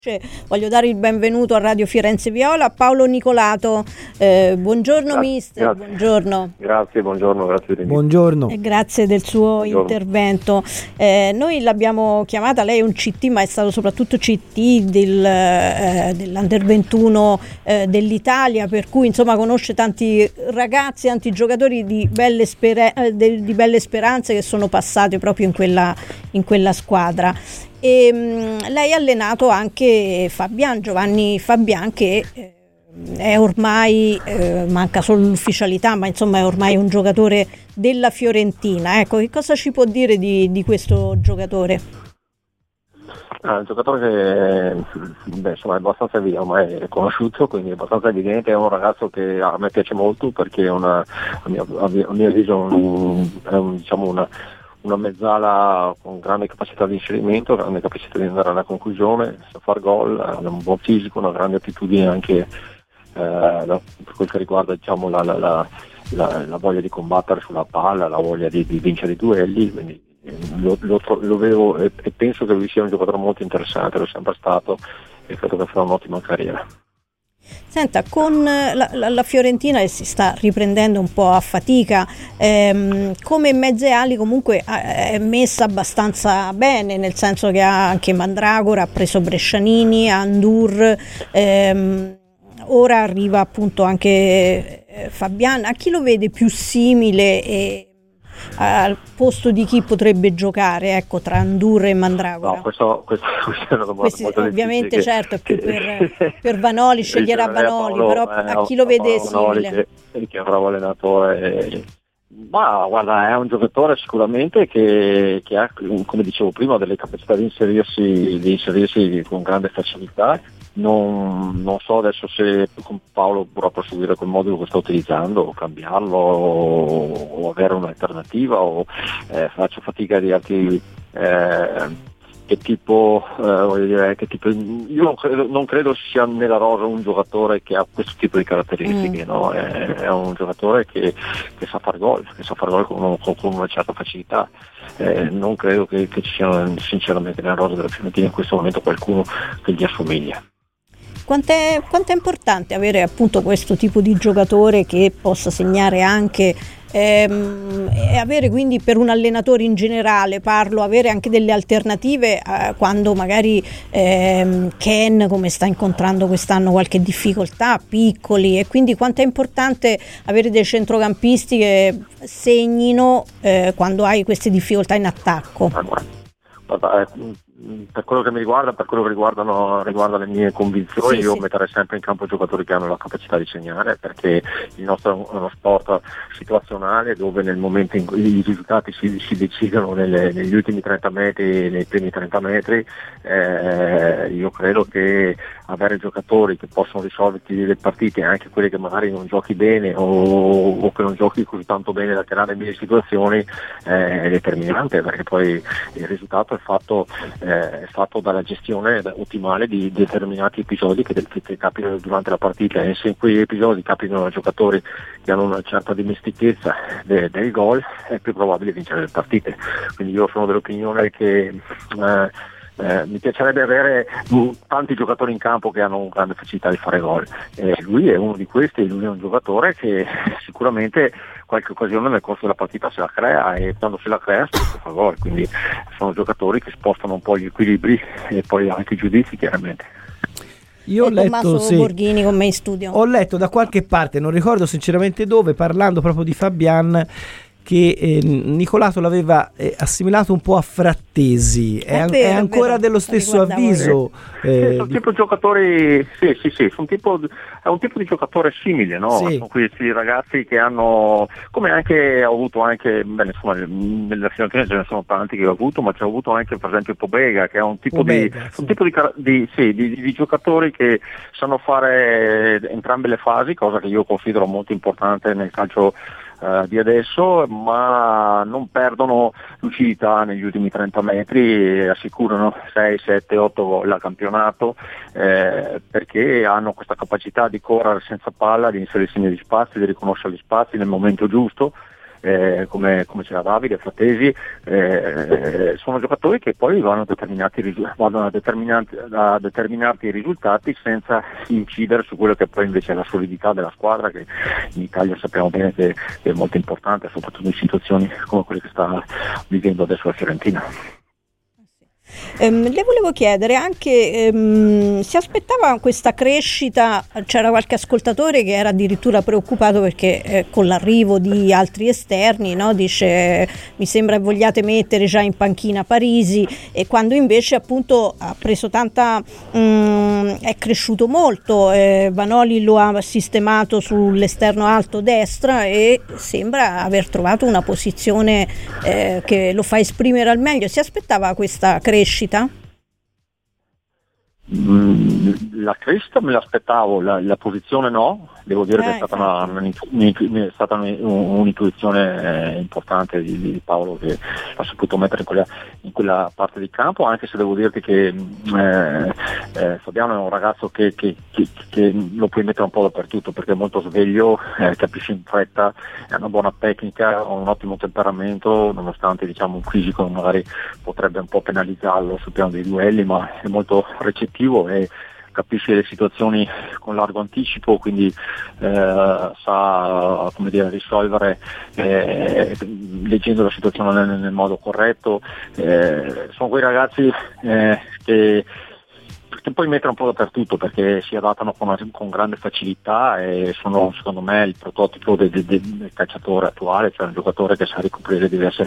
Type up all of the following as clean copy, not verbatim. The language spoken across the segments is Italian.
Voglio dare il benvenuto a Radio Firenze Viola a Paolo Nicolato. Buongiorno mister. Grazie. Buongiorno. Grazie, buongiorno, grazie. Buongiorno. E grazie del suo intervento. Noi l'abbiamo chiamata, lei è un CT, ma è stato soprattutto CT dell'Under 21 dell'Italia, per cui insomma conosce tanti ragazzi, tanti giocatori di belle speranze che sono passati proprio in quella squadra. E lei ha allenato anche Giovanni Fabian, che è ormai manca solo l'ufficialità, ma insomma è ormai un giocatore della Fiorentina. Ecco, che cosa ci può dire di questo giocatore? Un giocatore che insomma, è abbastanza via, ma è conosciuto, quindi è abbastanza evidente. È un ragazzo che a me piace molto, perché a mio avviso è una mezzala con grande capacità di inserimento, grande capacità di andare alla conclusione, sa far gol, ha un buon fisico, una grande attitudine anche per quel che riguarda la voglia di combattere sulla palla, la voglia di vincere i duelli, quindi lo vedo e penso che lui sia un giocatore molto interessante, lo è sempre stato, e credo che farà un'ottima carriera. Senta, con la Fiorentina si sta riprendendo un po' a fatica, come mezze ali comunque è messa abbastanza bene, nel senso che ha anche Mandragora, ha preso Brescianini, Andur, ora arriva appunto anche Fabian. A chi lo vede più simile al posto di chi potrebbe giocare, ecco, tra Andur e Mandragora? No, questo è una domanda molto ovviamente difficile, certo, è più per Vanoli, sceglierà Vanoli, però a chi lo vede simile? Che avrà allenato ma guarda, è un giocatore sicuramente che ha, come dicevo prima, delle capacità di inserirsi con grande facilità. Non so adesso se con Paolo vorrà proseguire quel modulo che sta utilizzando, o cambiarlo, o avere un'alternativa, o faccio fatica a dirti che tipo, io non credo sia nella rosa un giocatore che ha questo tipo di caratteristiche, no? È un giocatore che sa far gol, con una certa facilità. Non credo che ci sia sinceramente nella rosa della Fiorentina in questo momento qualcuno che gli assomiglia. Quanto è importante avere appunto questo tipo di giocatore che possa segnare anche e avere quindi, per un allenatore in generale avere anche delle alternative quando magari Ken, come sta incontrando quest'anno, qualche difficoltà, piccoli, e quindi quanto è importante avere dei centrocampisti che segnino quando hai queste difficoltà in attacco? Per quello che mi riguarda, per quello che riguarda le mie convinzioni, io metterei sempre in campo giocatori che hanno la capacità di segnare, perché il nostro è uno sport situazionale, dove nel momento in cui i risultati si decidono negli ultimi 30 metri, nei primi 30 metri, io credo che avere giocatori che possono risolverti le partite, anche quelli che magari non giochi bene o che non giochi così tanto bene da creare mille situazioni, è determinante, perché poi il risultato è fatto dalla gestione ottimale di determinati episodi che capitano durante la partita, e se in quegli episodi capitano a giocatori che hanno una certa dimestichezza del gol, è più probabile vincere le partite. Quindi io sono dell'opinione che mi piacerebbe avere tanti giocatori in campo che hanno una grande facilità di fare gol. Lui è uno di questi, lui è un giocatore che sicuramente qualche occasione nel corso della partita se la crea, e quando se la crea fa gol, quindi sono giocatori che spostano un po' gli equilibri e poi anche i giudizi, chiaramente. Io ho letto, Borghini con me in studio. Ho letto da qualche parte, non ricordo sinceramente dove, parlando proprio di Fabian, che Nicolato l'aveva assimilato un po' a Frattesi. È ancora dello stesso avviso? Sono tipo giocatori, sì, è un tipo di giocatore simile, no? Sì. Sono questi ragazzi che hanno, come anche ho avuto anche, nella Fiorentina ce ne sono tanti che ho avuto, ma c'è avuto anche per esempio Pobega, che è un tipo di giocatori che sanno fare entrambe le fasi, cosa che io considero molto importante nel calcio di adesso, ma non perdono lucidità negli ultimi 30 metri e assicurano 6, 7, 8 gol a campionato, perché hanno questa capacità di correre senza palla, di inserirsi negli spazi, di riconoscere gli spazi nel momento giusto, come c'era Davide, Frattesi, sono giocatori che poi vanno a determinarti i risultati senza incidere su quello che poi invece è la solidità della squadra, che in Italia sappiamo bene che è molto importante, soprattutto in situazioni come quelle che sta vivendo adesso la Fiorentina. Le volevo chiedere anche, si aspettava questa crescita? C'era qualche ascoltatore che era addirittura preoccupato perché con l'arrivo di altri esterni, no, dice mi sembra che vogliate mettere già in panchina Parisi, e quando invece appunto ha preso tanta, è cresciuto molto, Vanoli lo ha sistemato sull'esterno alto destra e sembra aver trovato una posizione che lo fa esprimere al meglio. Si aspettava questa crescita? La crescita me l'aspettavo, la posizione no, devo dire che è stata un'intuizione importante di Paolo, che ha saputo mettere in quella parte di campo, anche se devo dirti che Fabiano è un ragazzo che lo puoi mettere un po' dappertutto, perché è molto sveglio, capisce in fretta, ha una buona tecnica, ha un ottimo temperamento, nonostante diciamo un fisico magari potrebbe un po' penalizzarlo sul piano dei duelli, ma è molto recettivo e capisce le situazioni con largo anticipo, quindi sa risolvere leggendo la situazione nel modo corretto. Sono quei ragazzi che poi mettono un po' dappertutto, perché si adattano con grande facilità e sono secondo me il prototipo del calciatore attuale, cioè un giocatore che sa ricoprire diverse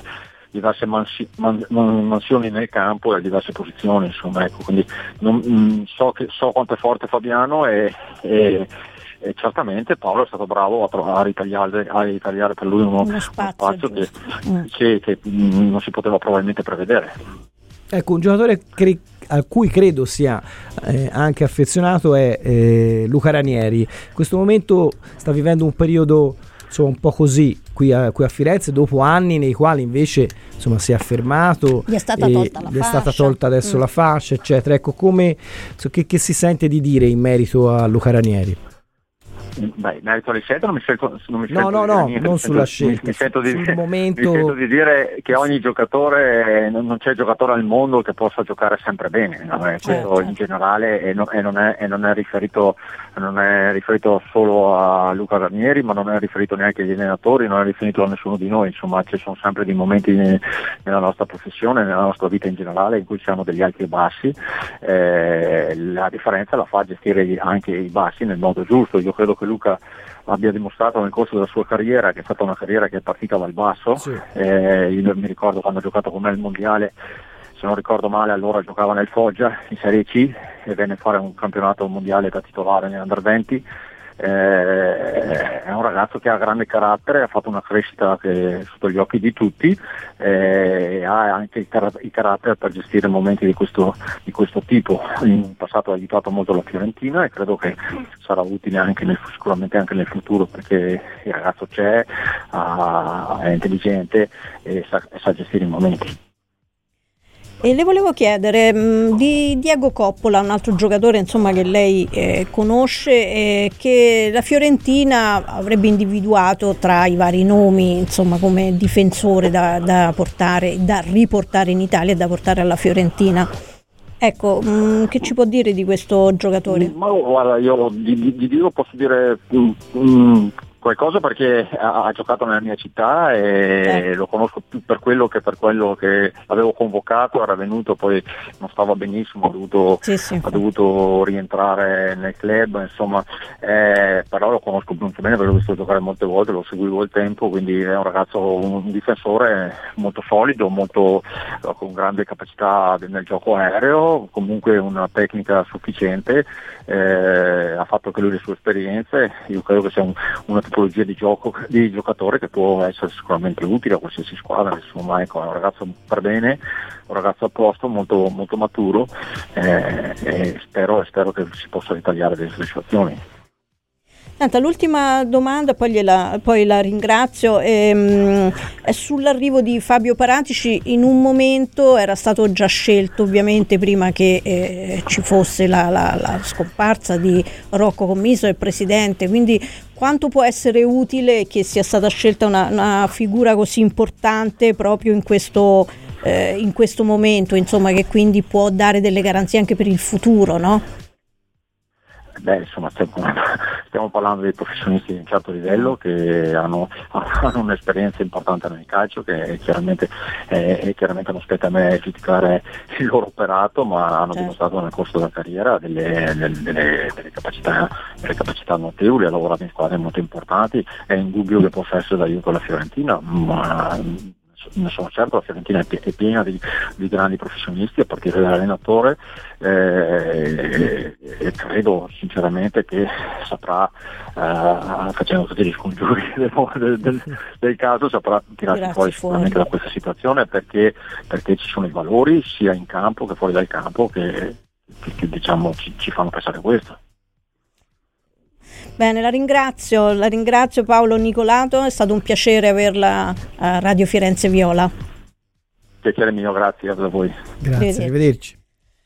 mansioni nel campo e diverse posizioni, insomma, ecco, quindi so quanto è forte Fabiano e certamente Paolo è stato bravo a ritagliare per lui uno spazio che non si poteva probabilmente prevedere. Ecco, un giocatore a cui credo sia anche affezionato è Luca Ranieri. In questo momento sta vivendo un periodo un po' così qui a Firenze, dopo anni nei quali invece si è affermato, gli è stata tolta adesso la fascia, eccetera. Ecco, che si sente di dire in merito a Luca Ranieri? Beh, in merito alle scelte non mi sento non sulla scelta, sul momento. Mi sento di dire che ogni giocatore, non c'è giocatore al mondo che possa giocare sempre bene, no? Questo in generale, e non è riferito solo a Luca Ranieri, ma non è riferito neanche agli allenatori, non è riferito a nessuno di noi, insomma ci sono sempre dei momenti nella nostra professione, nella nostra vita in generale, in cui siamo degli alti e bassi, la differenza la fa gestire anche i bassi nel modo giusto. Io credo che Luca abbia dimostrato nel corso della sua carriera, che è stata una carriera che è partita dal basso. Sì. Io mi ricordo quando ha giocato con me al mondiale, se non ricordo male allora giocava nel Foggia in Serie C e venne a fare un campionato mondiale da titolare nell'Under 20. È un ragazzo che ha grande carattere, ha fatto una crescita sotto gli occhi di tutti, ha anche il carattere per gestire momenti di questo tipo. In passato ha aiutato molto la Fiorentina e credo che sarà utile sicuramente anche nel futuro, perché il ragazzo è intelligente e sa gestire i momenti. E le volevo chiedere di Diego Coppola, un altro giocatore che lei conosce, che la Fiorentina avrebbe individuato tra i vari nomi come difensore da riportare in Italia e da portare alla Fiorentina. Ecco, che ci può dire di questo giocatore? Ma guarda, io di Diego posso dire qualcosa perché ha giocato nella mia città e lo conosco più per quello che l'avevo convocato, era venuto, poi non stava benissimo, ha dovuto rientrare nel club, insomma, però lo conosco molto bene perché l'ho visto giocare molte volte, lo seguivo al tempo, quindi è un ragazzo, un difensore molto solido, con grande capacità nel gioco aereo, comunque una tecnica sufficiente, ha fatto anche lui le sue esperienze. Io credo che sia una tipologia di giocatore che può essere sicuramente utile a qualsiasi squadra, insomma, ecco, è un ragazzo per bene, un ragazzo a posto, molto, molto maturo, e spero che si possa ritagliare delle soddisfazioni. Senta, l'ultima domanda, poi la ringrazio, è sull'arrivo di Fabio Paratici. In un momento era stato già scelto, ovviamente prima che ci fosse la scomparsa di Rocco Commisso, il presidente, quindi quanto può essere utile che sia stata scelta una figura così importante proprio in questo momento, insomma, che quindi può dare delle garanzie anche per il futuro, no? Insomma, stiamo parlando di professionisti di un certo livello che hanno un'esperienza importante nel calcio, che chiaramente non spetta a me giudicare il loro operato, ma hanno dimostrato nel corso della carriera delle capacità notevoli, hanno lavorato in squadre molto importanti. È indubbio che possa essere d'aiuto alla Fiorentina, ma ne sono certo, la Fiorentina è piena di grandi professionisti, a partire dall'allenatore, e credo sinceramente che saprà, facendo tutti gli scongiuri del caso, saprà tirarsi fuori sicuramente da questa situazione, perché ci sono i valori sia in campo che fuori dal campo che diciamo ci fanno pensare questo. Bene, la ringrazio Paolo Nicolato, è stato un piacere averla a Radio Firenze Viola. Piacere mio, grazie a voi. Grazie, arrivederci.